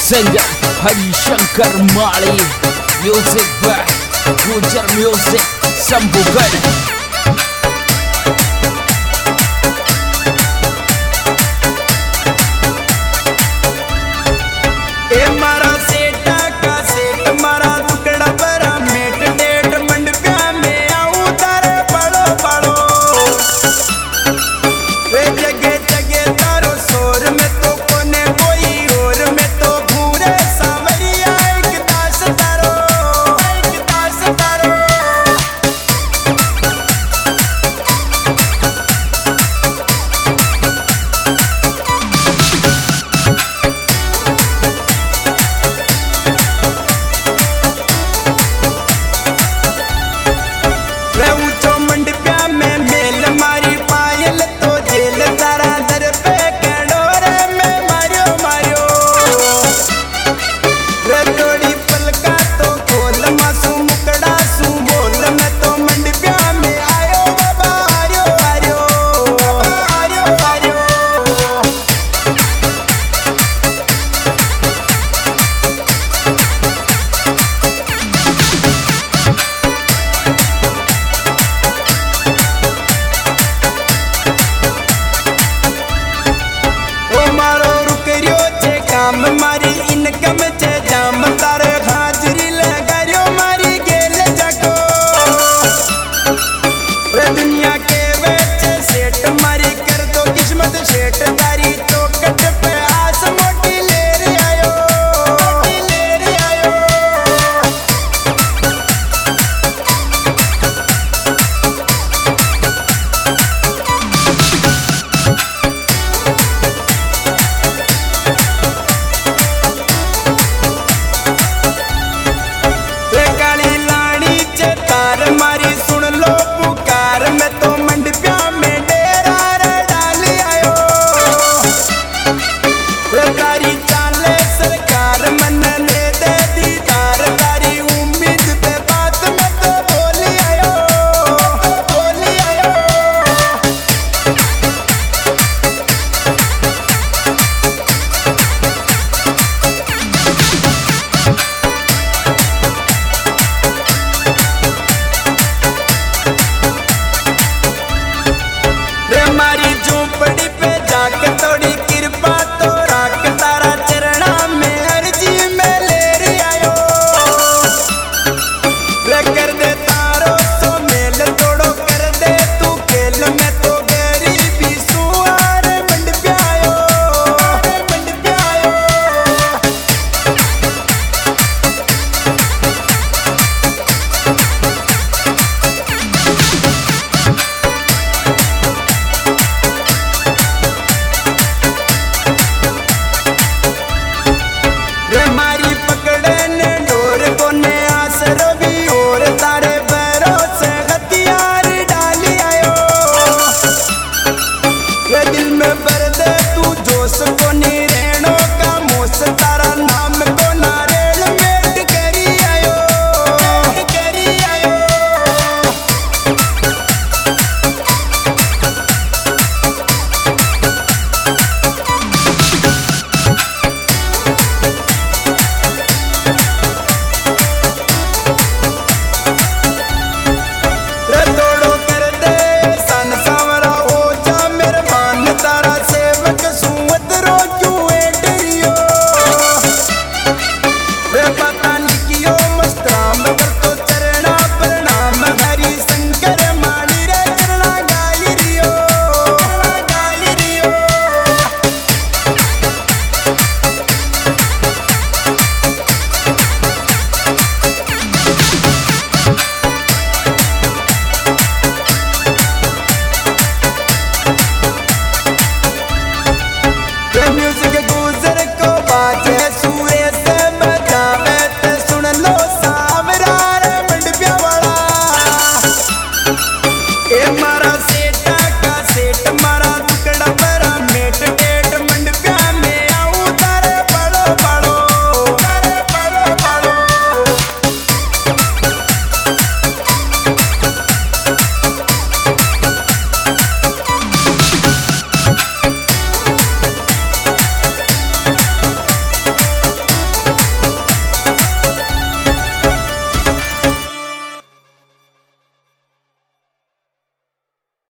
singer Harishankar Mali, music by Gujar Music Sambugan. मारी income चे जाम तारे हाजरी लगायो मारी गेल जाको दुनिया के बेच सेठ मारी कर दो किस्मत सेठ तारी चौकट पे आस मोटी ले रे आयो मारी सुन लो पुकार मैं तो मंडपिया में डेरा डाल आयो तारी चाले सरकार मन ने दे दीदार तारी उम्मीद पे बात में तो बोली आयो मारी झोपड़ी पे जाके थोड़ी कृपा तो राख तारा चरणा में अर्जी में ले रे आयो कर दे तारो तो मेल तोड़ो कर दे तू खेल में तो गरीबी सुआर मंड पे आयो मारी पकड़ने डोर को ने आसरो भी और तारे भरोसे हथियार डाल आयो दिल में भर दे तू जोश को ने